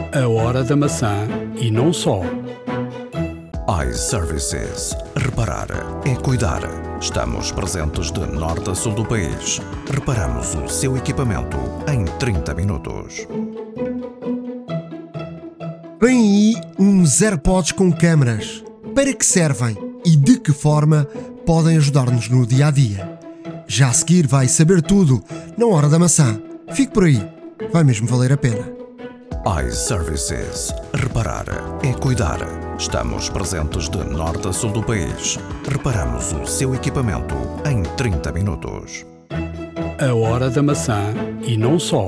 A hora da maçã e não só. iServices. Reparar é cuidar. Estamos presentes de norte a sul do país. Reparamos o seu equipamento em 30 minutos. Vem aí uns AirPods com câmaras. Para que servem e de que forma podem ajudar-nos no dia-a-dia? Já a seguir vai saber tudo na Hora da Maçã. Fique por aí, vai mesmo valer a pena. iServices. Reparar é cuidar. Estamos presentes de norte a sul do país. Reparamos o seu equipamento em 30 minutos. A hora da maçã e não só.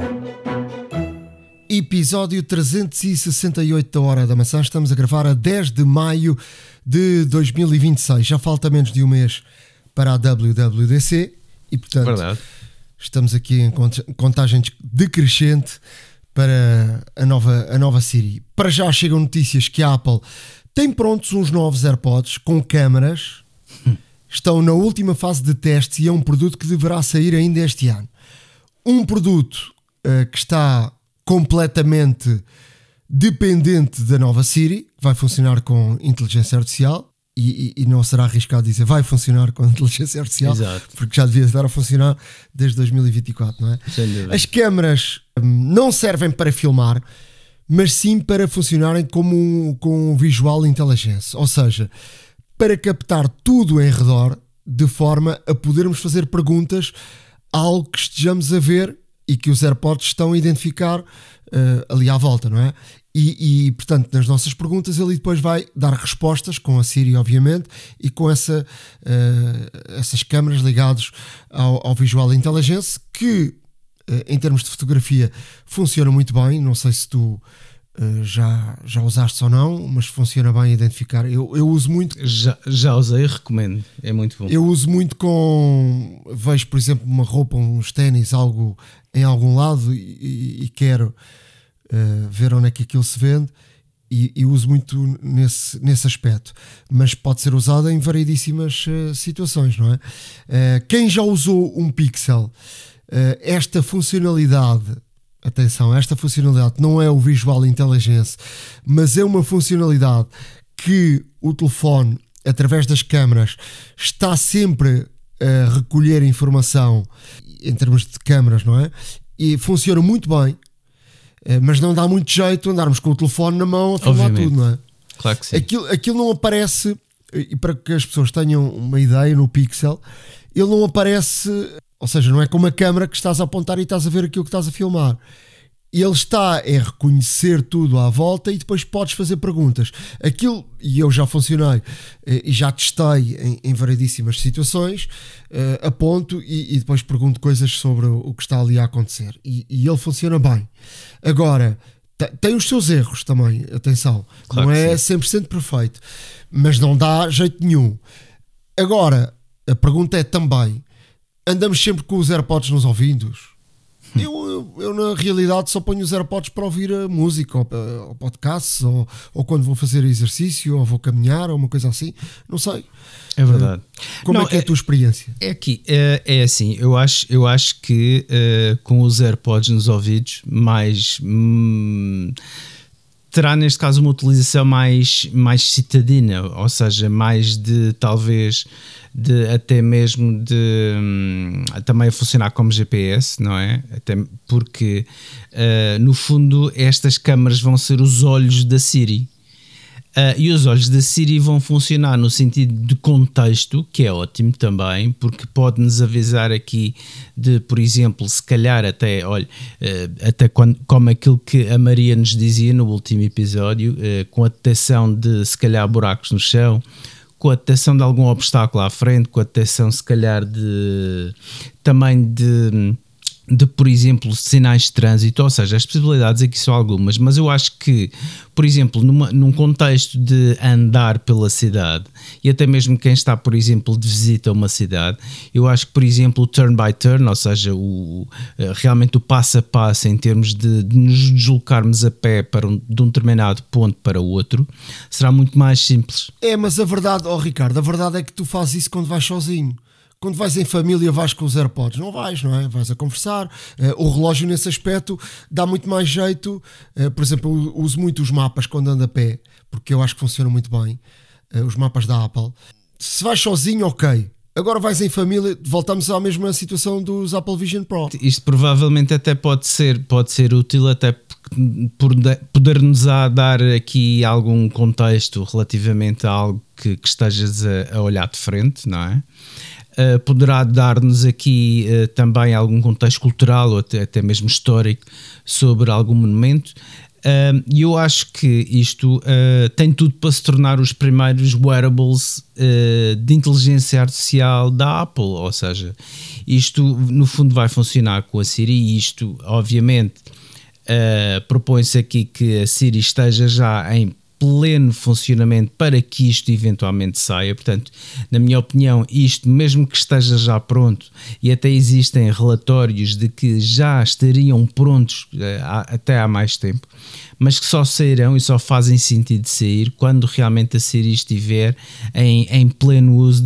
Episódio 368 da Hora da Maçã. Estamos a gravar a 10 de maio de 2026. Já falta menos de um mês para a WWDC e, portanto, Verdade. Estamos aqui em contagem decrescente para a nova Siri. Para já chegam notícias que a Apple tem prontos uns novos AirPods com câmaras. Estão na última fase de testes e é um produto que deverá sair ainda este ano. Um produto que está completamente dependente da nova Siri, vai funcionar com inteligência artificial e não será arriscado dizer vai funcionar com inteligência artificial. Exato. Porque já devia estar a funcionar desde 2024, não é? Sem dúvida. As câmaras não servem para filmar, mas sim para funcionarem com um visual intelligence, ou seja, para captar tudo em redor de forma a podermos fazer perguntas a algo que estejamos a ver e que os AirPods estão a identificar ali à volta, não é? E, portanto, nas nossas perguntas ele depois vai dar respostas com a Siri, obviamente, e com essas câmaras ligadas ao Visual Intelligence, que em termos de fotografia funciona muito bem. Não sei se tu já usaste ou não, mas funciona bem a identificar. Eu uso muito. Já usei e recomendo, é muito bom. Eu uso muito vejo, por exemplo, uma roupa, uns ténis, algo em algum lado e quero ver onde é que aquilo se vende e uso muito nesse aspecto, mas pode ser usado em variedíssimas situações, não é? Quem já usou um Pixel, esta funcionalidade, atenção, esta funcionalidade não é o Visual Intelligence, mas é uma funcionalidade que o telefone, através das câmaras, está sempre a recolher informação em termos de câmaras, não é? E funciona muito bem. Mas não dá muito jeito andarmos com o telefone na mão a filmar tudo, não é? Claro que sim. Aquilo não aparece, e para que as pessoas tenham uma ideia, no Pixel, ele não aparece, ou seja, não é como a câmera que estás a apontar e estás a ver aquilo que estás a filmar. Ele está a reconhecer tudo à volta e depois podes fazer perguntas. Aquilo, e eu já funcionei e já testei em variedíssimas situações, aponto e depois pergunto coisas sobre o que está ali a acontecer. E ele funciona bem. Agora, tem os seus erros também, atenção. Claro não que é sim. 100% perfeito, mas não dá jeito nenhum. Agora, a pergunta é também, andamos sempre com os AirPods nos ouvidos? Eu na realidade só ponho os AirPods para ouvir a música ou podcasts ou quando vou fazer exercício ou vou caminhar ou uma coisa assim, não sei. É verdade. Como é que é a tua experiência? É aqui, é assim, eu acho que com os AirPods nos ouvidos terá neste caso uma utilização mais citadina, ou seja, mais de talvez até mesmo também a funcionar como GPS, não é? Até porque no fundo estas câmaras vão ser os olhos da Siri. E os olhos da Siri vão funcionar no sentido de contexto, que é ótimo também, porque pode-nos avisar aqui de, por exemplo, se calhar até como aquilo que a Maria nos dizia no último episódio, com a detecção de se calhar buracos no chão, com a detecção de algum obstáculo à frente, com a detecção se calhar também de por exemplo, sinais de trânsito, ou seja, as possibilidades aqui são algumas, mas eu acho que, por exemplo, num contexto de andar pela cidade e até mesmo quem está, por exemplo, de visita a uma cidade, eu acho que, por exemplo, o turn by turn, ou seja, realmente o passo a passo em termos de nos deslocarmos a pé de um determinado ponto para o outro, será muito mais simples. Mas a verdade, Ricardo, a verdade é que tu fazes isso quando vais sozinho. quando vais em família vais com os AirPods, não é? Vais a conversar. O relógio nesse aspecto dá muito mais jeito. Por exemplo, eu uso muito os mapas quando ando a pé, porque eu acho que funcionam muito bem, os mapas da Apple. Se vais sozinho, ok. Agora vais em família, voltamos à mesma situação dos Apple Vision Pro. Isto provavelmente até pode ser útil, até por poder-nos dar aqui algum contexto relativamente a algo que estejas a olhar de frente, não é? Poderá dar-nos aqui também algum contexto cultural ou até mesmo histórico sobre algum monumento. E eu acho que isto tem tudo para se tornar os primeiros wearables de inteligência artificial da Apple, ou seja, isto no fundo vai funcionar com a Siri e isto obviamente propõe-se aqui que a Siri esteja já em pleno funcionamento para que isto eventualmente saia. Portanto, na minha opinião, isto mesmo que esteja já pronto, e até existem relatórios de que já estariam prontos até há mais tempo, mas que só sairão e só fazem sentido sair quando realmente a Siri estiver em pleno uso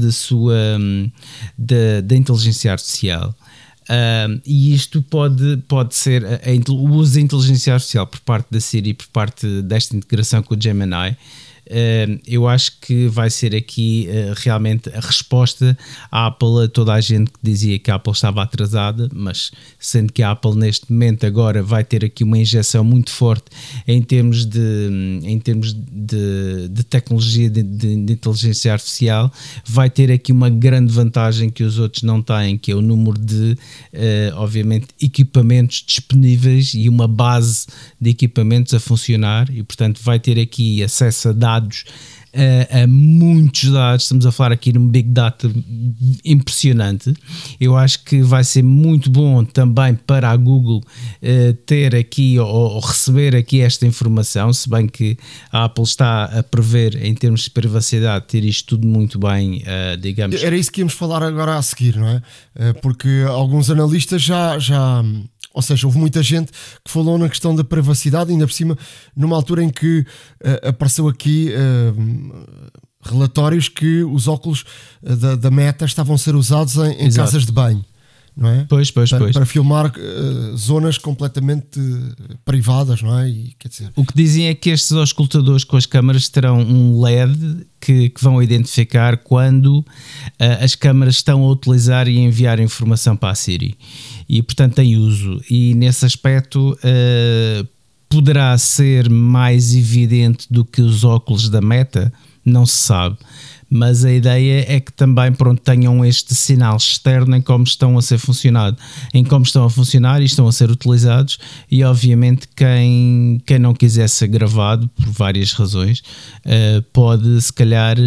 da inteligência artificial. E isto pode ser o uso da inteligência artificial por parte da Siri, por parte desta integração com o Gemini. Eu acho que vai ser aqui realmente a resposta à Apple, a toda a gente que dizia que a Apple estava atrasada, mas sendo que a Apple neste momento agora vai ter aqui uma injeção muito forte em termos de tecnologia de inteligência artificial, vai ter aqui uma grande vantagem que os outros não têm, que é o número de obviamente equipamentos disponíveis e uma base de equipamentos a funcionar, e portanto vai ter aqui acesso a dados, a muitos dados. Estamos a falar aqui de um Big Data impressionante. Eu acho que vai ser muito bom também para a Google ter aqui ou receber aqui esta informação, se bem que a Apple está a prever em termos de privacidade ter isto tudo muito bem, digamos. Era isso que íamos falar agora a seguir, não é? Porque alguns analistas já ou seja, houve muita gente que falou na questão da privacidade, ainda por cima, numa altura em que apareceu aqui relatórios que os óculos da Meta estavam a ser usados em casas de banho, não é? Pois. Para filmar zonas completamente privadas, não é? E, quer dizer, o que dizem é que estes auscultadores com as câmaras terão um LED que vão identificar quando as câmaras estão a utilizar e enviar informação para a Siri. E portanto tem uso, e nesse aspecto poderá ser mais evidente do que os óculos da Meta, não se sabe, mas a ideia é que também tenham este sinal externo em como estão a funcionar e estão a ser utilizados, e obviamente quem não quiser ser gravado por várias razões pode se calhar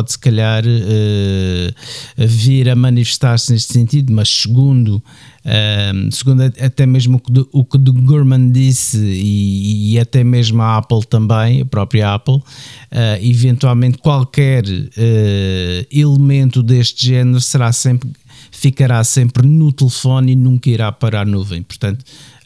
vir a manifestar-se neste sentido, mas segundo até mesmo o que o Gurman disse e até mesmo a Apple também, a própria Apple, eventualmente qualquer elemento deste género ficará sempre no telefone e nunca irá para a nuvem. Portanto,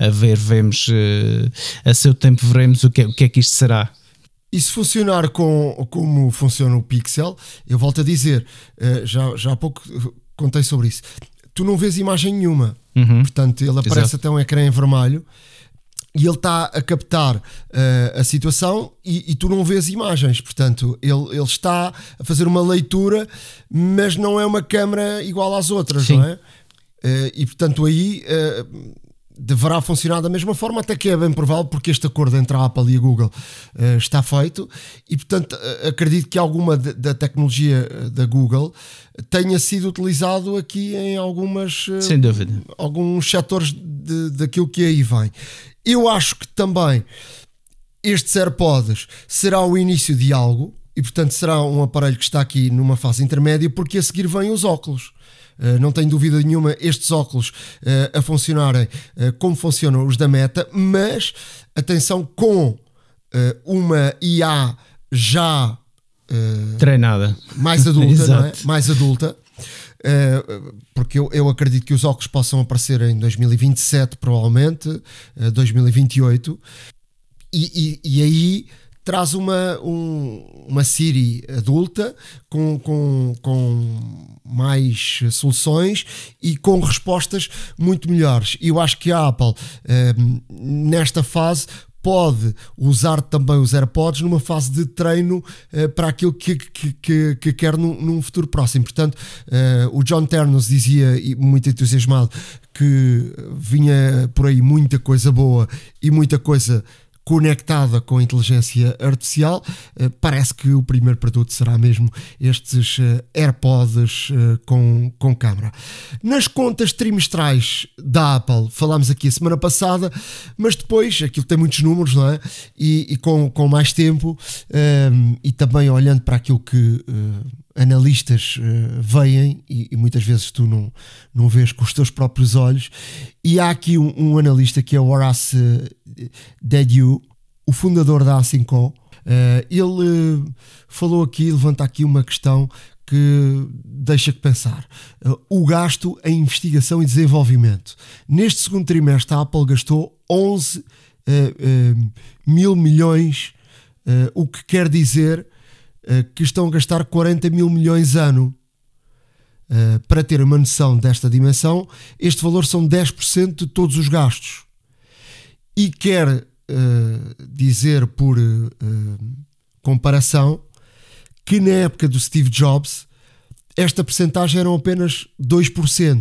a seu tempo veremos o que é que isto será. E se funcionar como funciona o Pixel, eu volto a dizer, já há pouco contei sobre isso, tu não vês imagem nenhuma. Portanto, ele aparece até um ecrã em vermelho e ele está a captar a situação e tu não vês imagens. Portanto, ele está a fazer uma leitura, mas não é uma câmara igual às outras. Sim. Não é? E portanto aí deverá funcionar da mesma forma, até que é bem provável, porque este acordo entre a Apple e a Google está feito, e portanto acredito que alguma da tecnologia da Google tenha sido utilizado aqui em sem dúvida, alguns setores daquilo que aí vem. Eu acho que também estes AirPods será o início de algo, e portanto será um aparelho que está aqui numa fase intermédia, porque a seguir vêm os óculos. Não tenho dúvida nenhuma estes óculos a funcionarem como funcionam os da Meta, mas atenção, com uma IA já treinada, mais adulta, não é? Mais adulta, porque eu acredito que os óculos possam aparecer em 2027, provavelmente 2028, e aí traz uma Siri adulta com mais soluções e com respostas muito melhores. E eu acho que a Apple, nesta fase, pode usar também os AirPods numa fase de treino para aquilo que quer num futuro próximo. Portanto, o John Ternos dizia, muito entusiasmado, que vinha por aí muita coisa boa e muita coisa conectada com a inteligência artificial. Parece que o primeiro produto será mesmo estes AirPods com câmara. Nas contas trimestrais da Apple, falámos aqui a semana passada, mas depois, aquilo tem muitos números, não é? E com mais tempo, e também olhando para aquilo que analistas veem, e muitas vezes tu não vês com os teus próprios olhos, e há aqui um analista que é o Horace Dediu, o fundador da A5O. Ele falou aqui, levanta aqui uma questão que deixa que pensar. O gasto em investigação e desenvolvimento. Neste segundo trimestre a Apple gastou 11 mil milhões, o que quer dizer que estão a gastar 40 mil milhões ano. Para ter uma noção desta dimensão, este valor são 10% de todos os gastos. E quer dizer, por comparação, que na época do Steve Jobs esta percentagem eram apenas 2%.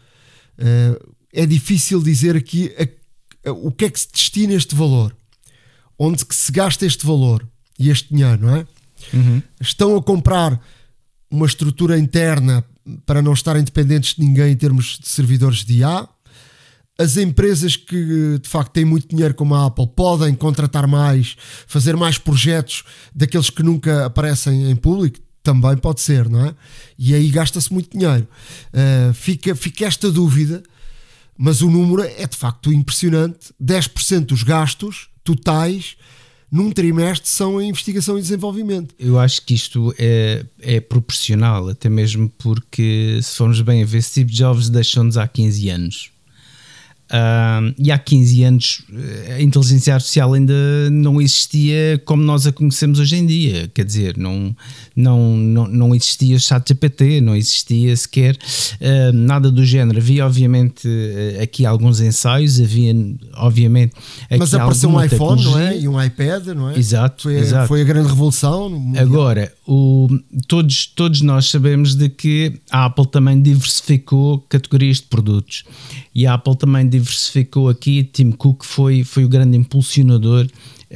É difícil dizer aqui o que é que se destina este valor, onde que se gasta este valor e este dinheiro, não é? Uhum. Estão a comprar uma estrutura interna para não estarem dependentes de ninguém em termos de servidores de IA. As empresas que de facto têm muito dinheiro, como a Apple, podem contratar mais, fazer mais projetos daqueles que nunca aparecem em público. Também pode ser, não é? E aí gasta-se muito dinheiro. Fica esta dúvida, mas o número é de facto impressionante. 10% dos gastos totais num trimestre são em investigação e desenvolvimento. Eu acho que isto é proporcional, até mesmo porque, se formos bem a ver, Steve Jobs deixou-nos há 15 anos. E há 15 anos a inteligência artificial ainda não existia como nós a conhecemos hoje em dia. Quer dizer, não existia ChatGPT, não existia sequer nada do género. Havia obviamente aqui alguns ensaios, havia obviamente aqui, mas apareceu um iPhone, não é? E um iPad, não é? Exato, foi a grande revolução. Agora, todos nós sabemos de que a Apple também diversificou categorias de produtos, e a Apple também diversificou aqui. Tim Cook foi o grande impulsionador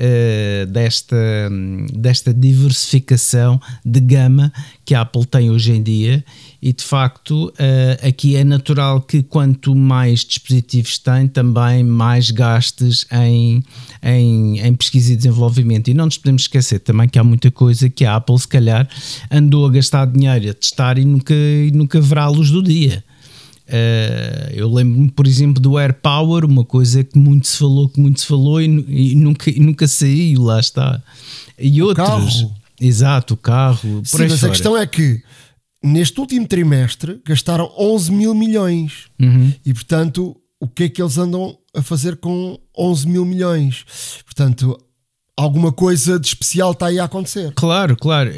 desta diversificação de gama que a Apple tem hoje em dia, e de facto aqui é natural que quanto mais dispositivos tem, também mais gastes em pesquisa e desenvolvimento. E não nos podemos esquecer também que há muita coisa que a Apple se calhar andou a gastar dinheiro a testar e nunca verá a luz do dia. Eu lembro-me, por exemplo, do AirPower, uma coisa que muito se falou e nunca saiu, lá está. E outros, carro. Exato, o carro. Sim, mas a questão é que neste último trimestre gastaram 11 mil milhões. Uhum. E portanto, o que é que eles andam a fazer com 11 mil milhões? Portanto, alguma coisa de especial está aí a acontecer. Claro.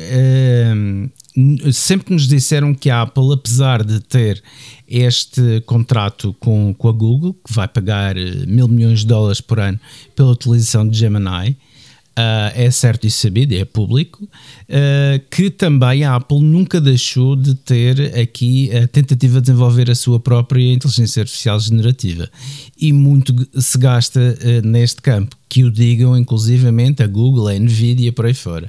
Sempre nos disseram que a Apple, apesar de ter este contrato com a Google, que vai pagar $1.000 milhões por ano pela utilização de Gemini, é certo e sabido, é público, que também a Apple nunca deixou de ter aqui a tentativa de desenvolver a sua própria inteligência artificial generativa, e muito se gasta neste campo, que o digam inclusivamente a Google, a Nvidia, por aí fora.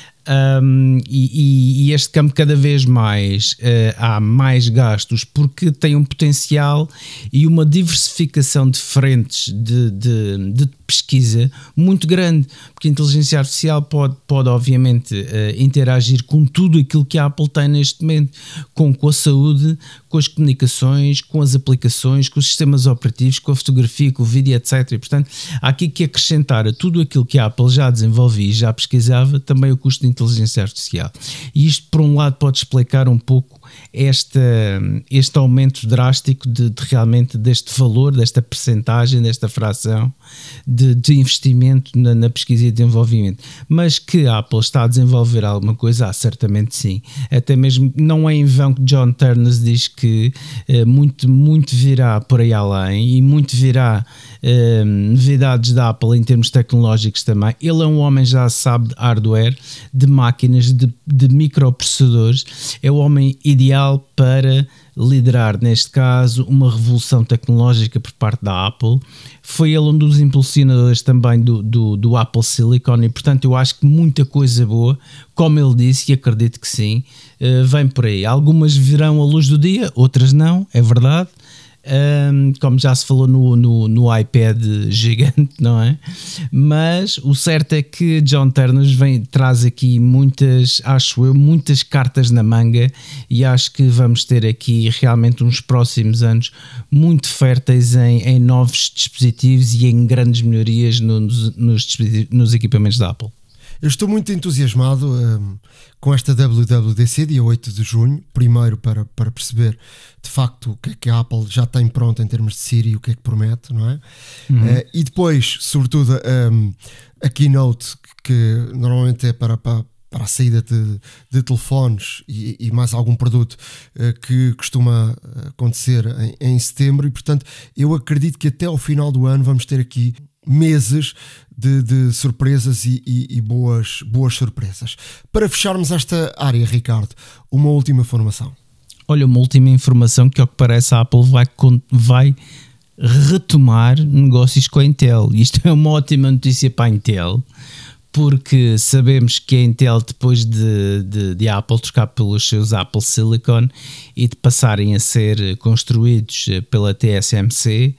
E este campo cada vez mais há mais gastos, porque tem um potencial e uma diversificação de frentes de pesquisa muito grande, porque a inteligência artificial pode obviamente interagir com tudo aquilo que a Apple tem neste momento, com a saúde, com as comunicações, com as aplicações, com os sistemas operativos, com a fotografia, com o vídeo, etc. E portanto há aqui que acrescentar a tudo aquilo que a Apple já desenvolvia e já pesquisava também o custo de inteligência artificial. E isto, por um lado, pode explicar um pouco este aumento drástico de realmente deste valor, desta percentagem, desta fração de investimento na pesquisa e desenvolvimento. Mas que a Apple está a desenvolver alguma coisa, certamente sim. Até mesmo, não é em vão que John Ternus diz que muito virá por aí além, e muito virá novidades da Apple em termos tecnológicos também. Ele é um homem, já sabe, de hardware, de máquinas, de microprocessadores. É o homem ideal para liderar, neste caso, uma revolução tecnológica por parte da Apple. Foi ele um dos impulsionadores também do Apple Silicon, e portanto eu acho que muita coisa boa, como ele disse, e acredito que sim, vem por aí. Algumas virão à luz do dia, outras não, é verdade. Como já se falou no iPad gigante, não é? Mas o certo é que John Ternus traz aqui muitas cartas na manga, e acho que vamos ter aqui realmente uns próximos anos muito férteis em novos dispositivos e em grandes melhorias nos equipamentos da Apple. Eu estou muito entusiasmado com esta WWDC, dia 8 de junho, primeiro para perceber de facto o que é que a Apple já tem pronto em termos de Siri e o que é que promete, não é? E depois, sobretudo, a keynote, que normalmente é para a saída de telefones e mais algum produto, que costuma acontecer em setembro, e portanto eu acredito que até ao final do ano vamos ter aqui meses de surpresas e boas surpresas. Para fecharmos esta área, Ricardo, uma última informação. Olha, uma última informação que, ao que parece, a Apple vai retomar negócios com a Intel. Isto é uma ótima notícia para a Intel, porque sabemos que a Intel, depois de a Apple trocar pelos seus Apple Silicon e de passarem a ser construídos pela TSMC,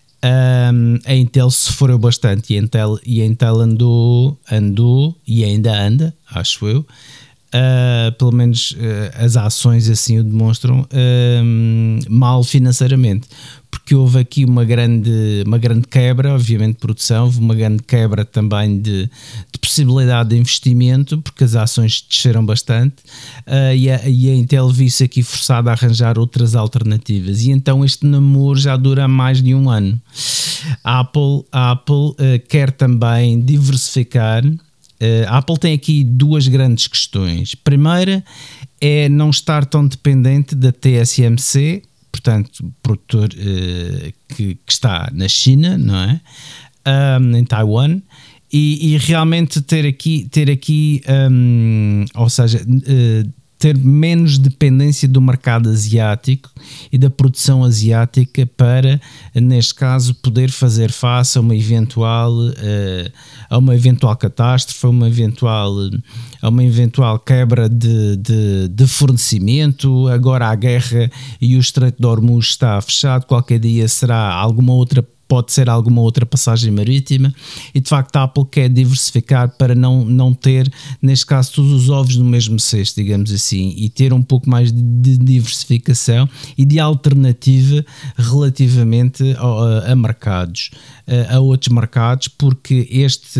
a Intel sofreu bastante, e a Intel andou e ainda anda, acho eu, pelo menos as ações assim o demonstram, mal financeiramente, porque houve aqui uma grande quebra, obviamente, de produção, houve uma grande quebra também de possibilidade de investimento, porque as ações desceram bastante, e a Intel viu-se aqui forçada a arranjar outras alternativas, e então este namoro já dura mais de um ano. A Apple quer também diversificar. A Apple tem aqui duas grandes questões. Primeira é não estar tão dependente da TSMC, portanto, produtor que está na China, não é? Em Taiwan, e realmente ter aqui ou seja, ter menos dependência do mercado asiático e da produção asiática para, neste caso, poder fazer face a uma eventual catástrofe, a uma eventual quebra de fornecimento. Agora a guerra e o Estreito de Hormuz está fechado, qualquer dia pode ser alguma outra passagem marítima, e de facto a Apple quer diversificar para não ter, neste caso, todos os ovos no mesmo cesto, digamos assim, e ter um pouco mais de diversificação e de alternativa relativamente a mercados, a outros mercados, porque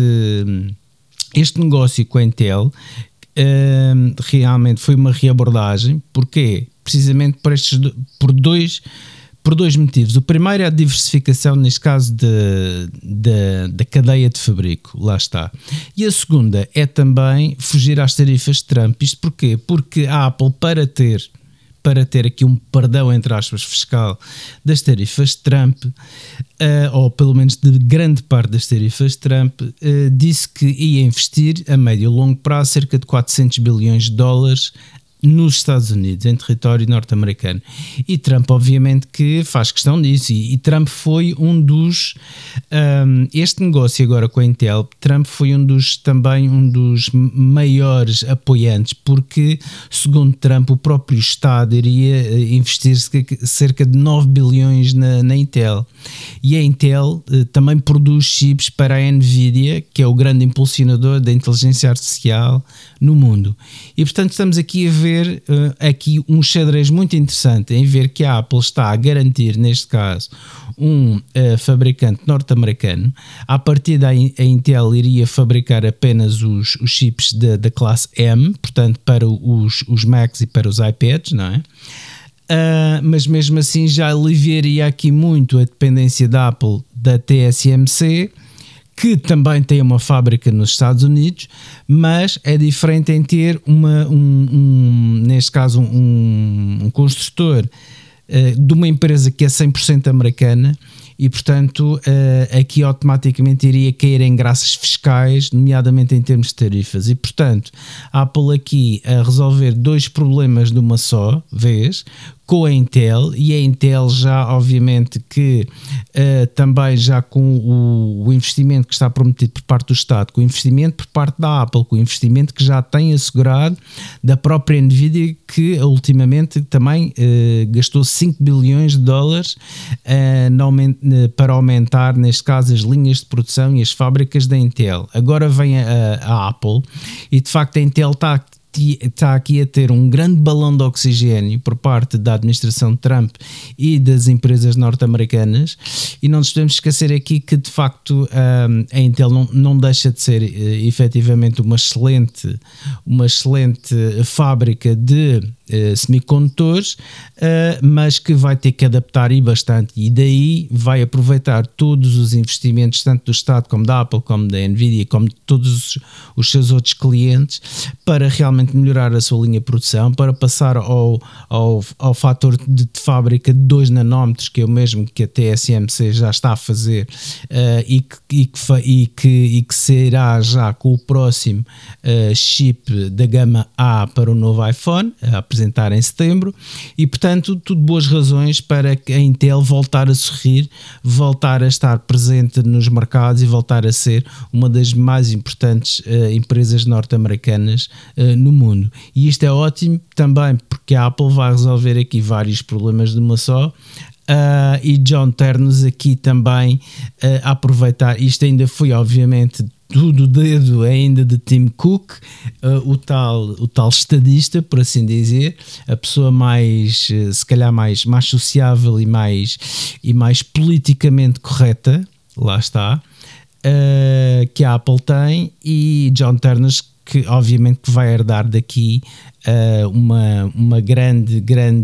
este negócio com a Intel realmente foi uma reabordagem. Porquê? Precisamente por dois motivos. O primeiro é a diversificação, neste caso, da cadeia de fabrico, lá está. E a segunda é também fugir às tarifas de Trump. Isto porquê? Porque a Apple, para ter aqui um perdão, entre aspas, fiscal das tarifas de Trump, ou pelo menos de grande parte das tarifas de Trump, disse que ia investir a médio e longo prazo cerca de 400 bilhões de dólares nos Estados Unidos, em território norte-americano. E Trump, obviamente, que faz questão disso, e Trump foi um dos este negócio agora com a Intel, Trump foi também um dos maiores apoiantes, porque, segundo Trump, o próprio Estado iria investir cerca de 9 bilhões na Intel, e a Intel também produz chips para a Nvidia, que é o grande impulsionador da inteligência artificial no mundo. E portanto estamos aqui a ver ver aqui um xadrez muito interessante em ver que a Apple está a garantir, neste caso, um fabricante norte-americano. A partir daí, a Intel iria fabricar apenas os chips da classe M, portanto, para os Macs e para os iPads, não é? Mas mesmo assim já aliviaria aqui muito a dependência da Apple da TSMC, que também tem uma fábrica nos Estados Unidos, mas é diferente em ter neste caso um construtor de uma empresa que é 100% americana e, portanto, aqui automaticamente iria cair em graças fiscais, nomeadamente em termos de tarifas. E, portanto, a Apple aqui a resolver dois problemas de uma só vez, com a Intel, e a Intel já, obviamente, que também já com o investimento que está prometido por parte do Estado, com o investimento por parte da Apple, com o investimento que já tem assegurado da própria Nvidia, que ultimamente também gastou 5 bilhões de dólares para aumentar, neste caso, as linhas de produção e as fábricas da Intel. Agora vem a Apple e, de facto, a Intel está aqui a ter um grande balão de oxigênio por parte da administração de Trump e das empresas norte-americanas, e não nos podemos esquecer aqui que, de facto, a Intel não deixa de ser efetivamente uma excelente fábrica de semicondutores, mas que vai ter que adaptar e bastante, e daí vai aproveitar todos os investimentos, tanto do Estado como da Apple, como da Nvidia, como de todos os seus outros clientes, para realmente melhorar a sua linha de produção, para passar ao fator de fábrica de 2 nanómetros, que é o mesmo que a TSMC já está a fazer, e que será já com o próximo chip da gama A para o novo iPhone, a apresentar em setembro. E, portanto, tudo boas razões para que a Intel voltar a sorrir, voltar a estar presente nos mercados e voltar a ser uma das mais importantes empresas norte-americanas no mundo. E isto é ótimo também porque a Apple vai resolver aqui vários problemas de uma só. E John Ternos aqui também a aproveitar, isto ainda foi obviamente tudo dedo ainda de Tim Cook, o tal estadista, por assim dizer, a pessoa mais, se calhar mais sociável e mais politicamente correta, lá está, que a Apple tem, e John Ternus, que obviamente que vai herdar daqui uma grande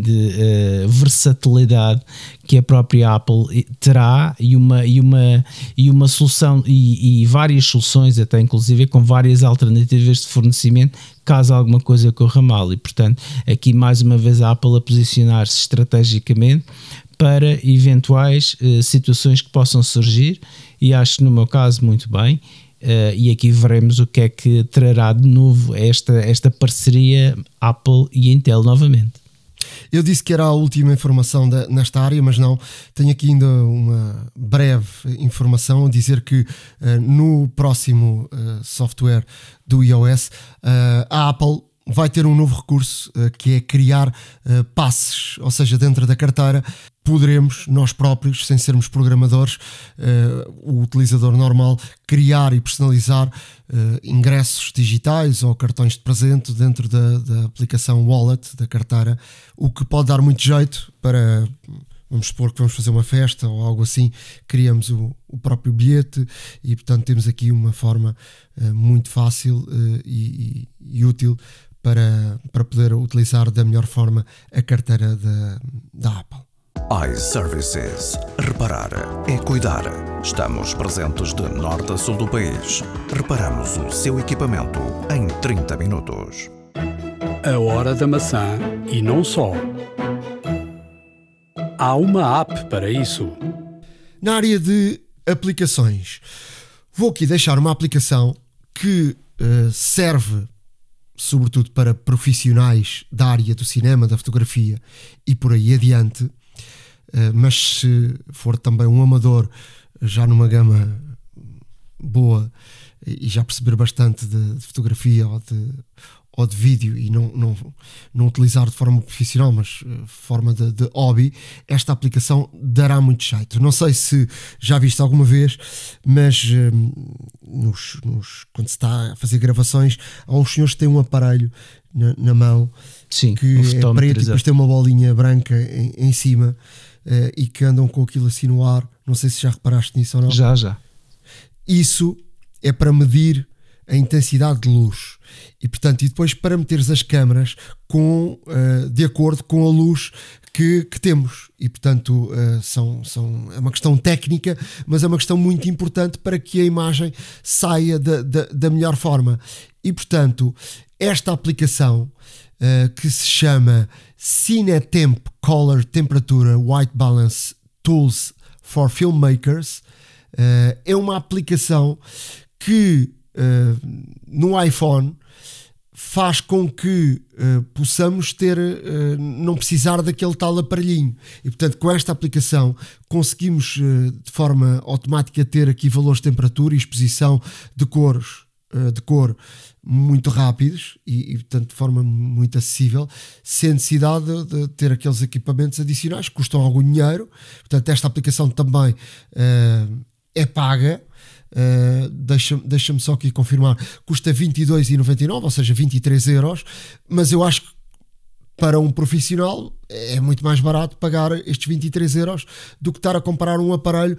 versatilidade que a própria Apple terá, e uma solução e várias soluções, até inclusive com várias alternativas de fornecimento caso alguma coisa corra mal. E, portanto, aqui mais uma vez a Apple a posicionar-se estrategicamente para eventuais situações que possam surgir, e acho que no meu caso muito bem. E aqui veremos o que é que trará de novo esta parceria Apple e Intel novamente. Eu disse que era a última informação nesta área, mas não. Tenho aqui ainda uma breve informação a dizer que no próximo software do iOS, a Apple vai ter um novo recurso, que é criar passes, ou seja, dentro da carteira poderemos nós próprios, sem sermos programadores, o utilizador normal, criar e personalizar ingressos digitais ou cartões de presente dentro da aplicação Wallet da carteira, o que pode dar muito jeito para, vamos supor que vamos fazer uma festa ou algo assim, criamos o próprio bilhete e, portanto, temos aqui uma forma muito fácil e útil para poder utilizar da melhor forma a carteira da Apple. iServices. Reparar é cuidar. Estamos presentes de norte a sul do país. Reparamos o seu equipamento em 30 minutos. A hora da maçã e não só. Há uma app para isso. Na área de aplicações, vou aqui deixar uma aplicação que serve sobretudo para profissionais da área do cinema, da fotografia e por aí adiante, mas se for também um amador já numa gama ou de vídeo e não utilizar de forma profissional, mas forma de hobby, esta aplicação dará muito jeito. Não sei se já viste alguma vez, mas quando se está a fazer gravações, há uns senhores que têm um aparelho na mão. Sim, que é preto e depois tem uma bolinha branca em cima, e que andam com aquilo assim no ar. Não sei se já reparaste nisso ou não. Já. Isso é para medir a intensidade de luz e, portanto, e depois para meteres as câmaras de acordo com a luz que temos. E, portanto, é uma questão técnica, mas é uma questão muito importante para que a imagem saia da melhor forma. E, portanto, esta aplicação que se chama Cinetemp Color Temperature White Balance Tools for Filmmakers é uma aplicação que no iPhone faz com que possamos não precisar daquele tal aparelhinho, e portanto com esta aplicação conseguimos de forma automática ter aqui valores de temperatura e exposição de cor muito rápidos e portanto de forma muito acessível, sem necessidade de ter aqueles equipamentos adicionais que custam algum dinheiro. Portanto, esta aplicação também é paga. Deixa-me só aqui confirmar, custa 22,99, ou seja, 23 euros, mas eu acho que para um profissional é muito mais barato pagar estes 23 euros do que estar a comprar um aparelho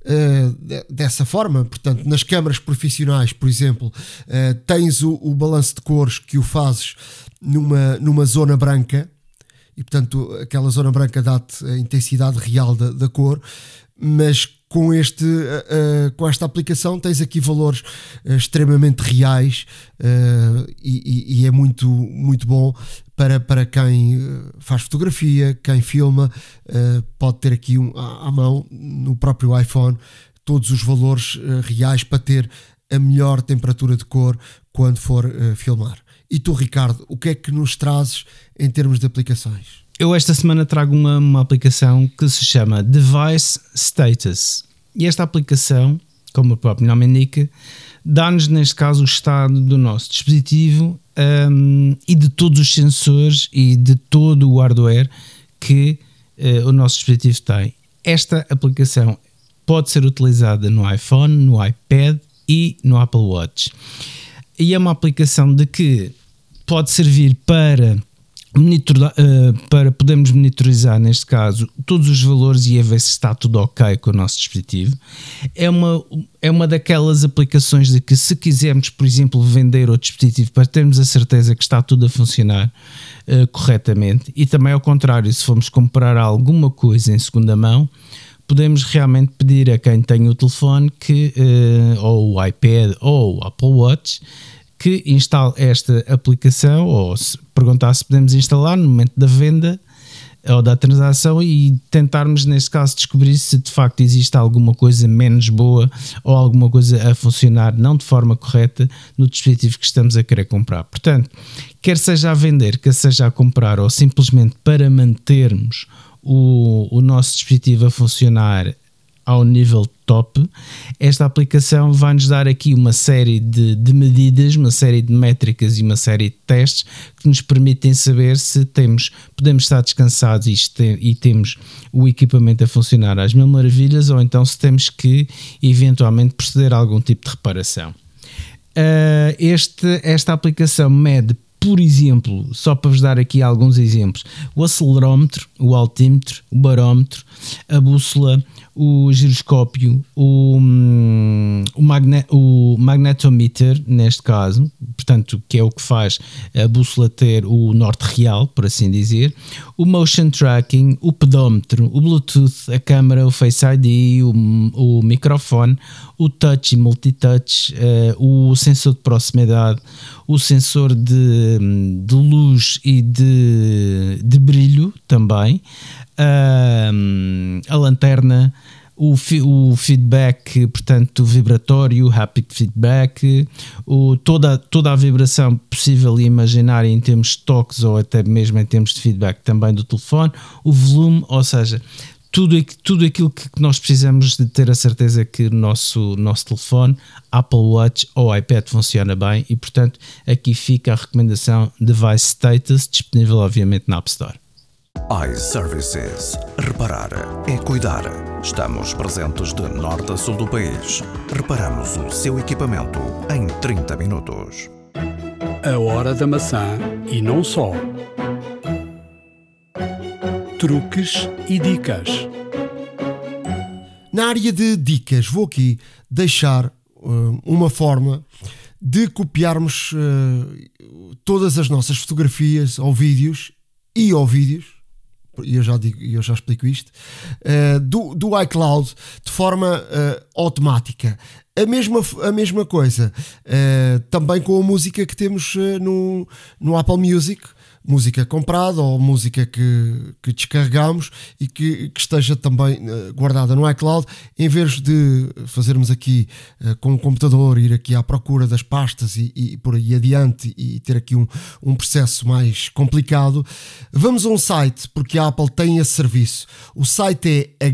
dessa forma. Portanto, nas câmaras profissionais, por exemplo, tens o balanço de cores que o fazes numa zona branca, e portanto aquela zona branca dá-te a intensidade real da cor, mas com esta aplicação tens aqui valores extremamente reais, e é muito, muito bom para quem faz fotografia, quem filma. Pode ter aqui à mão no próprio iPhone todos os valores reais para ter a melhor temperatura de cor quando for filmar. E tu, Ricardo, o que é que nos trazes em termos de aplicações? Eu esta semana trago uma aplicação que se chama Device Status, e esta aplicação, como o próprio nome indica, dá-nos neste caso o estado do nosso dispositivo e de todos os sensores e de todo o hardware que o nosso dispositivo tem. Esta aplicação pode ser utilizada no iPhone, no iPad e no Apple Watch, e é uma aplicação de que pode servir para podermos monitorizar, neste caso, todos os valores e a ver se está tudo ok com o nosso dispositivo. É uma daquelas aplicações de que, se quisermos, por exemplo, vender o dispositivo para termos a certeza que está tudo a funcionar corretamente, e também ao contrário, se formos comprar alguma coisa em segunda mão, podemos realmente pedir a quem tem o telefone ou o iPad ou o Apple Watch que instale esta aplicação, ou perguntar se podemos instalar no momento da venda ou da transação, e tentarmos, neste caso, descobrir se de facto existe alguma coisa menos boa ou alguma coisa a funcionar não de forma correta no dispositivo que estamos a querer comprar. Portanto, quer seja a vender, quer seja a comprar, ou simplesmente para mantermos o nosso dispositivo a funcionar ao nível top, esta aplicação vai-nos dar aqui uma série de medidas, uma série de métricas e uma série de testes que nos permitem saber se podemos estar descansados e temos o equipamento a funcionar às mil maravilhas, ou então se temos que eventualmente proceder a algum tipo de reparação. Esta aplicação mede, por exemplo, só para vos dar aqui alguns exemplos, o acelerómetro, o altímetro, o barómetro, a bússola, o giroscópio, o magnetometer, neste caso, portanto, que é o que faz a bússola ter o norte real, por assim dizer, o motion tracking, o pedómetro, o Bluetooth, a câmera, o Face ID, o microfone, o touch e multitouch, o sensor de proximidade, o sensor de luz e de brilho também, a lanterna, o feedback, portanto, vibratório, o haptic feedback, toda a vibração possível e imaginária em termos de toques ou até mesmo em termos de feedback também do telefone, o volume, ou seja, tudo aquilo que nós precisamos de ter a certeza que o nosso telefone, Apple Watch ou iPad funciona bem, e portanto aqui fica a recomendação Device Status, disponível obviamente na App Store. iServices. Reparar é cuidar. Estamos presentes de norte a sul do país. Reparamos o seu equipamento em 30 minutos. A hora da maçã e não só. Truques e dicas. Na área de dicas, vou aqui deixar uma forma de copiarmos todas as nossas fotografias ou vídeos, e eu já explico isto, do iCloud de forma automática. A mesma coisa também com a música que temos no Apple Music, música comprada ou música que descarregamos e que esteja também guardada no iCloud, em vez de fazermos aqui com o computador, ir aqui à procura das pastas e por aí adiante e ter aqui um processo mais complicado. Vamos a um site, porque a Apple tem esse serviço. O site é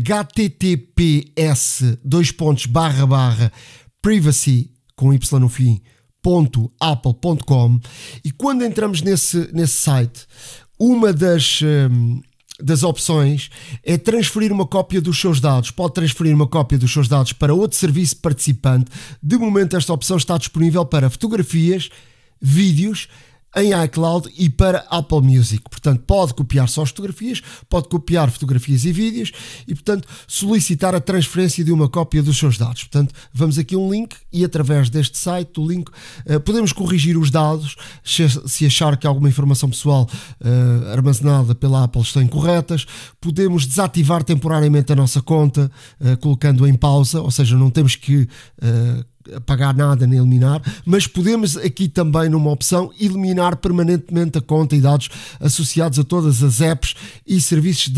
https://privacy com y no fim .apple.com, e quando entramos nesse site, uma das opções é transferir uma cópia dos seus dados. Pode transferir uma cópia dos seus dados para outro serviço participante. De momento esta opção está disponível para fotografias, vídeos em iCloud e para Apple Music. Portanto, pode copiar só as fotografias, pode copiar fotografias e vídeos e, portanto, solicitar a transferência de uma cópia dos seus dados. Portanto, vamos aqui a um link e através deste site, do link, podemos corrigir os dados se achar que alguma informação pessoal armazenada pela Apple estão incorretas. Podemos desativar temporariamente a nossa conta, colocando em pausa, ou seja, não temos que apagar nada nem eliminar, mas podemos aqui também numa opção eliminar permanentemente a conta e dados associados a todas as apps e serviços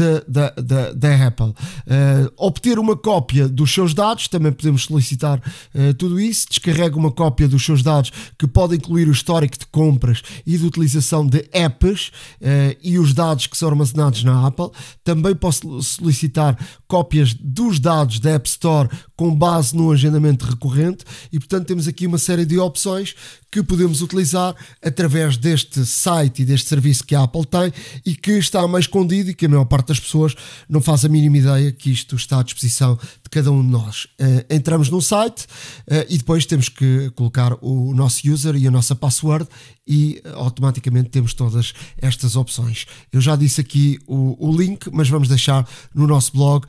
da Apple. Obter uma cópia dos seus dados, também podemos solicitar tudo isso. Descarrega uma cópia dos seus dados, que pode incluir o histórico de compras e de utilização de apps e os dados que são armazenados na Apple. Também posso solicitar cópias dos dados da App Store com base no agendamento recorrente. E portanto temos aqui uma série de opções que podemos utilizar através deste site e deste serviço que a Apple tem e que está mais escondido e que a maior parte das pessoas não faz a mínima ideia que isto está à disposição de cada um de nós. Entramos num site e depois temos que colocar o nosso user e a nossa password e automaticamente temos todas estas opções. Eu já disse aqui o link, mas vamos deixar no nosso blog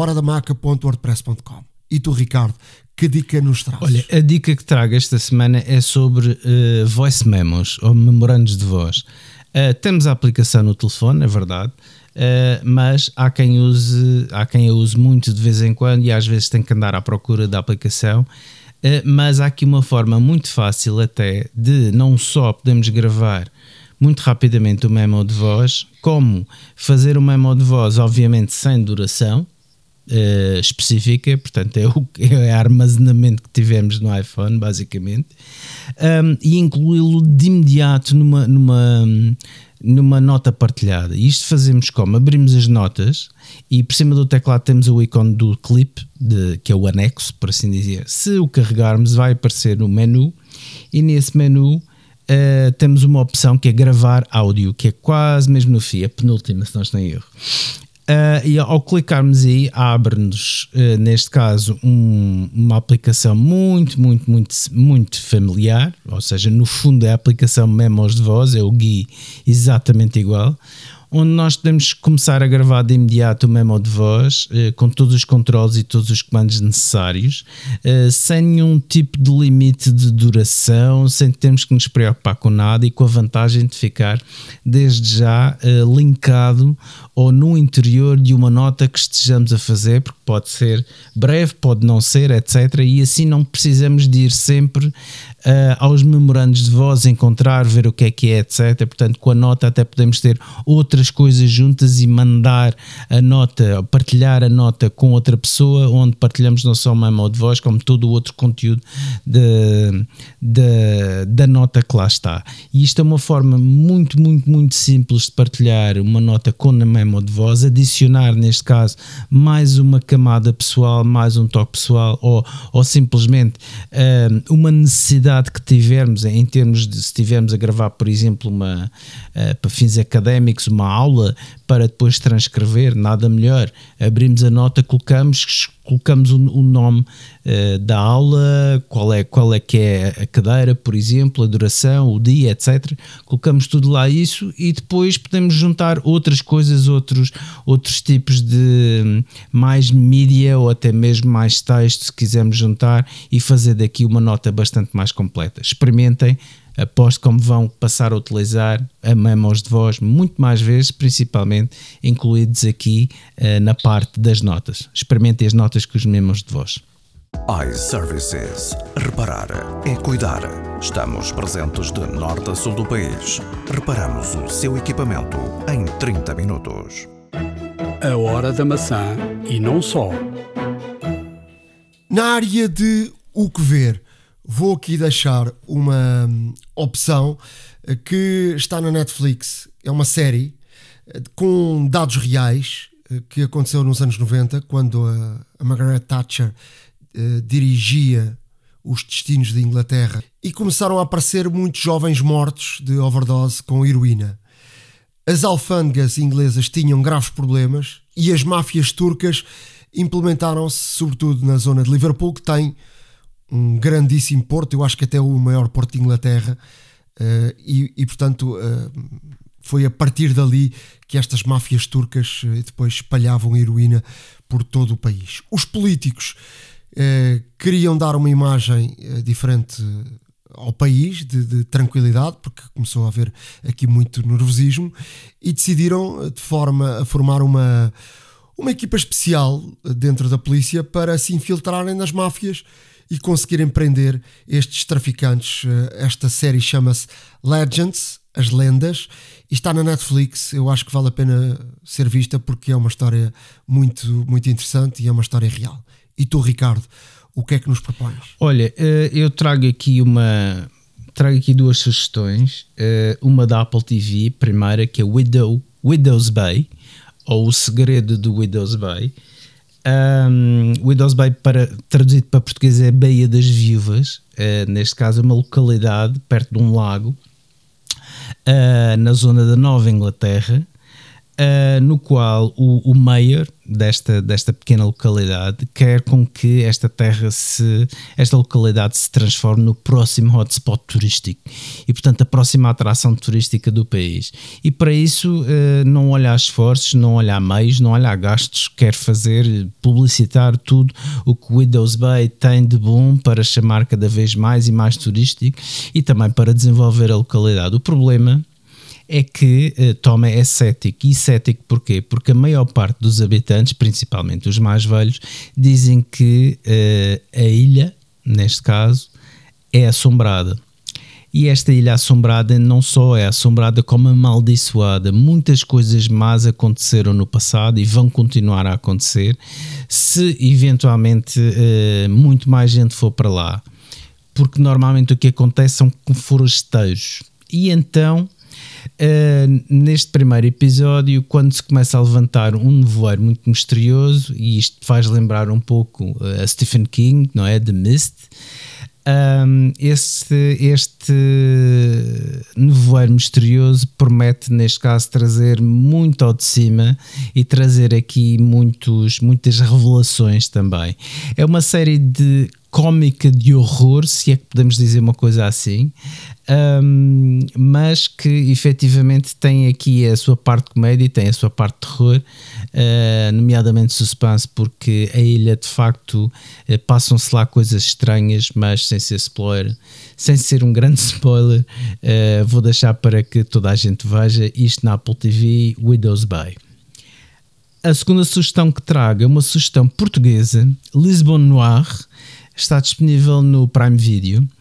ahoradamaca.wordpress.com. E tu, Ricardo, que dica nos traz? Olha, a dica que trago esta semana é sobre voice memos ou memorandos de voz. Temos a aplicação no telefone, é verdade, mas há quem a use muito de vez em quando e às vezes tem que andar à procura da aplicação. Mas há aqui uma forma muito fácil até de não só podemos gravar muito rapidamente o memo de voz, como fazer o memo de voz, obviamente sem duração específica, portanto é armazenamento que tivemos no iPhone basicamente, e incluí-lo de imediato numa nota partilhada. E isto fazemos como? Abrimos as notas e por cima do teclado temos o ícone do clip, que é o anexo, por assim dizer. Se o carregarmos vai aparecer no menu e nesse menu temos uma opção que é gravar áudio, que é quase mesmo no fim, a penúltima se não estou em erro. E ao clicarmos aí abre-nos neste caso uma aplicação muito familiar, ou seja, no fundo é a aplicação Memos de Voz, é o GUI exatamente igual, onde nós podemos começar a gravar de imediato o memo de voz com todos os controles e todos os comandos necessários, sem nenhum tipo de limite de duração, sem termos que nos preocupar com nada e com a vantagem de ficar desde já linkado ou no interior de uma nota que estejamos a fazer, porque pode ser breve, pode não ser, etc. E assim não precisamos de ir sempre aos memorandos de voz, encontrar, ver o que é, etc. Portanto, com a nota até podemos ter outras outras coisas juntas e mandar a nota, partilhar a nota com outra pessoa, onde partilhamos não só uma memo de voz, como todo o outro conteúdo da nota que lá está. E isto é uma forma muito, muito, muito simples de partilhar uma nota com a memo de voz, adicionar neste caso mais uma camada pessoal, mais um toque pessoal, ou simplesmente uma necessidade que tivermos em termos de, se estivermos a gravar, por exemplo, para fins académicos, uma aula para depois transcrever, nada melhor, abrimos a nota, colocamos o nome da aula, qual é que é a cadeira, por exemplo, a duração, o dia, etc. Colocamos tudo lá isso e depois podemos juntar outras coisas, outros tipos de mais mídia ou até mesmo mais texto, se quisermos juntar, e fazer daqui uma nota bastante mais completa. Experimentem, aposto como vão passar a utilizar a memos de voz muito mais vezes, principalmente incluídos aqui na parte das notas. Experimentem as notas com os memos de voz. iServices. Reparar é cuidar. Estamos presentes de norte a sul do país. Reparamos o seu equipamento em 30 minutos. A hora da maçã e não só. Na área de o que ver, vou aqui deixar uma opção que está na Netflix. É uma série com dados reais que aconteceu nos anos 90, quando a Margaret Thatcher dirigia os destinos de Inglaterra, e começaram a aparecer muitos jovens mortos de overdose com heroína. As alfândegas inglesas tinham graves problemas e as máfias turcas implementaram-se sobretudo na zona de Liverpool, que tem um grandíssimo porto, eu acho que até o maior porto de Inglaterra, e portanto foi a partir dali que estas máfias turcas depois espalhavam heroína por todo o país. Os políticos queriam dar uma imagem diferente ao país, de tranquilidade, porque começou a haver aqui muito nervosismo, e decidiram de forma a formar uma equipa especial dentro da polícia para se infiltrarem nas máfias e conseguirem prender estes traficantes. Esta série chama-se Legends, as lendas, e está na Netflix. Eu acho que vale a pena ser vista porque é uma história muito, muito interessante e é uma história real. E tu, Ricardo, o que é que nos propões? Olha, eu trago aqui duas sugestões. Uma da Apple TV, primeira, que é Widow's Bay, ou O Segredo do Widow's Bay. Widow's Bay, traduzido para português, é Baía das Viúvas. Neste caso é uma localidade perto de um lago, na zona da Nova Inglaterra, no qual o mayor desta pequena localidade quer com que esta localidade se transforme no próximo hotspot turístico e, portanto, a próxima atração turística do país. E para isso não olha a esforços, não olha a meios, não olha a gastos, quer publicitar tudo o que Widow's Bay tem de bom para chamar cada vez mais e mais turístico e também para desenvolver a localidade. O problema é que Tom é cético. E cético porquê? Porque a maior parte dos habitantes, principalmente os mais velhos, dizem que a ilha, neste caso, é assombrada. E esta ilha assombrada não só é assombrada, como amaldiçoada. Muitas coisas más aconteceram no passado e vão continuar a acontecer se eventualmente muito mais gente for para lá. Porque normalmente o que acontece são forasteiros. E então, neste primeiro episódio, quando se começa a levantar um nevoeiro muito misterioso, e isto faz lembrar um pouco a Stephen King, não é? The Mist. Este nevoeiro misterioso promete, neste caso, trazer muito ao de cima e trazer aqui muitas revelações também. É uma série de cómica de horror, se é que podemos dizer uma coisa assim, mas que efetivamente tem aqui a sua parte de comédia e tem a sua parte de terror, nomeadamente suspense, porque a ilha de facto passam-se lá coisas estranhas, mas sem ser spoiler, sem ser um grande spoiler, vou deixar para que toda a gente veja isto na Apple TV, Widow's Bay. A segunda sugestão que trago é uma sugestão portuguesa, Lisbon Noir. Está disponível no Prime Video.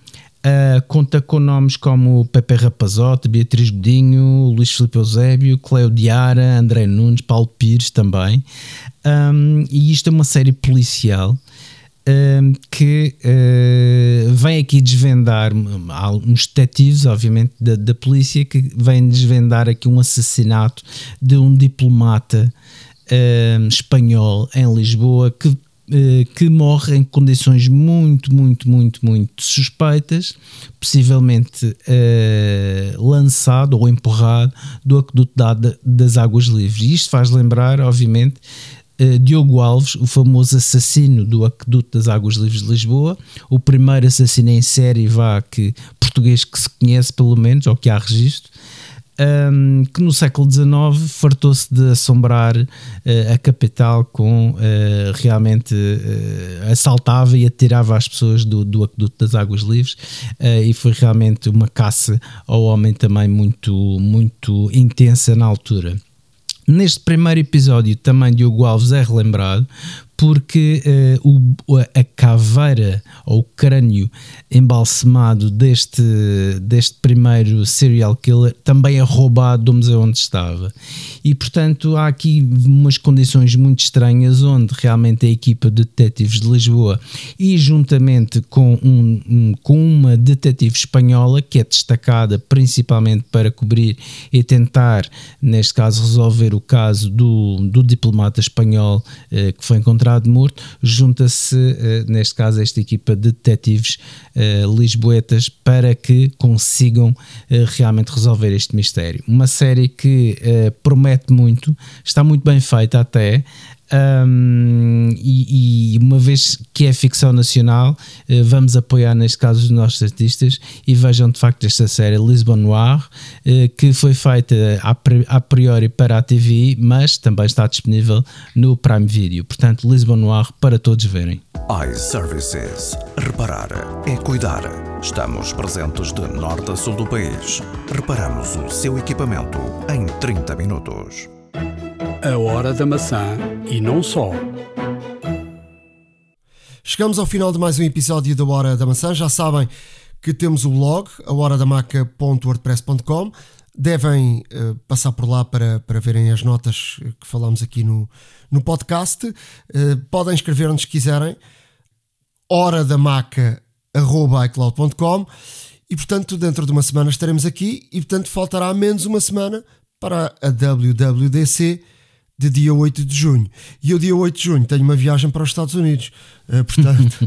Conta com nomes como Pepe Rapazote, Beatriz Godinho, Luís Filipe Eusébio, Cleo Diara, André Nunes, Paulo Pires também. E isto é uma série policial que vem aqui desvendar, há uns detetives, obviamente, da polícia, que vêm desvendar aqui um assassinato de um diplomata espanhol em Lisboa que morre em condições muito suspeitas, possivelmente lançado ou empurrado do aqueduto das Águas Livres. E isto faz lembrar, obviamente, Diogo Alves, o famoso assassino do aqueduto das Águas Livres de Lisboa, o primeiro assassino em série português que se conhece, pelo menos, ou que há registro, que no século XIX fartou-se de assombrar a capital com realmente assaltava e atirava as pessoas do aqueduto das Águas Livres, e foi realmente uma caça ao homem também muito intensa na altura. Neste primeiro episódio também Diogo Alves é relembrado porque a caveira ou o crânio embalsamado deste primeiro serial killer também é roubado do museu onde estava. E portanto há aqui umas condições muito estranhas onde realmente a equipa de detetives de Lisboa, e juntamente com uma detetive espanhola que é destacada principalmente para cobrir e tentar, neste caso, resolver o caso do diplomata espanhol que foi encontrado morto, junta-se neste caso esta equipa de detetives lisboetas para que consigam realmente resolver este mistério. Uma série que promete muito, está muito bem feita até, e uma vez que é ficção nacional, vamos apoiar neste caso os nossos artistas e vejam de facto esta série Lisbon Noir, que foi feita a priori para a TV, mas também está disponível no Prime Video. Portanto, Lisbon Noir para todos verem. iServices. Reparar é cuidar. Estamos presentes de norte a sul do país. Reparamos o seu equipamento em 30 minutos. A Hora da Maçã e não só. Chegamos ao final de mais um episódio da Hora da Maçã. Já sabem que temos o blog, ahoradamaca.wordpress.com. Devem passar por lá para verem as notas que falamos aqui no podcast. Podem escrever-nos se quiserem, horadamaca@icloud.com, e portanto dentro de uma semana estaremos aqui, e portanto faltará menos uma semana para a WWDC de dia 8 de junho. E eu dia 8 de junho tenho uma viagem para os Estados Unidos. Portanto,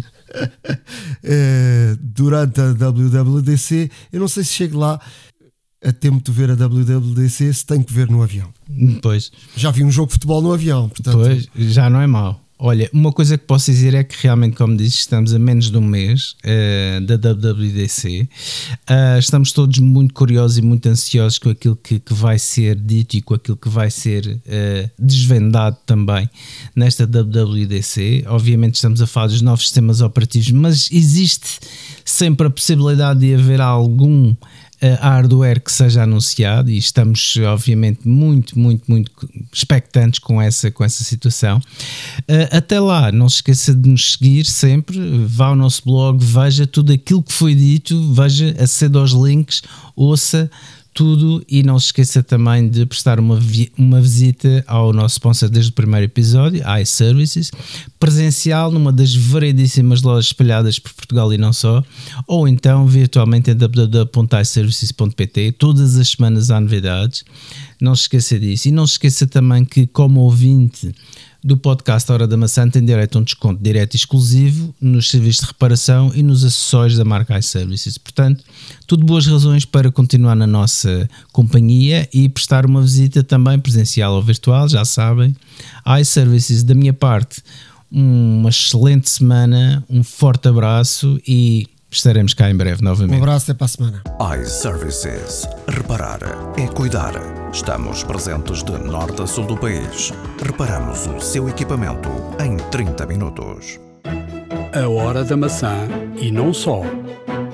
durante a WWDC, eu não sei se chego lá a tempo de ver a WWDC, se tenho que ver no avião. Pois. Já vi um jogo de futebol no avião. Portanto, pois, já não é mau. Olha, uma coisa que posso dizer é que realmente, como disse, estamos a menos de um mês da WWDC. Estamos todos muito curiosos e muito ansiosos com aquilo que vai ser dito e com aquilo que vai ser desvendado também nesta WWDC. Obviamente estamos a falar dos novos sistemas operativos, mas existe sempre a possibilidade de haver algum hardware que seja anunciado, e estamos obviamente muito expectantes com essa situação. Até lá, não se esqueça de nos seguir sempre, vá ao nosso blog, veja tudo aquilo que foi dito, aceda aos links, ouça tudo, e não se esqueça também de prestar uma visita ao nosso sponsor desde o primeiro episódio, iServices, presencial numa das variedíssimas lojas espalhadas por Portugal e não só, ou então virtualmente em www.iservices.pt. Todas as semanas há novidades, não se esqueça disso. E não se esqueça também que, como ouvinte do podcast Hora da Maçã, tem direito a um desconto direto e exclusivo nos serviços de reparação e nos acessórios da marca iServices. Portanto, tudo boas razões para continuar na nossa companhia e prestar uma visita também presencial ou virtual, já sabem. iServices, da minha parte, uma excelente semana, um forte abraço e estaremos cá em breve novamente. Um abraço, até para a semana. iServices. Reparar é cuidar. Estamos presentes de norte a sul do país. Reparamos o seu equipamento em 30 minutos. A Hora da Maçã e não só.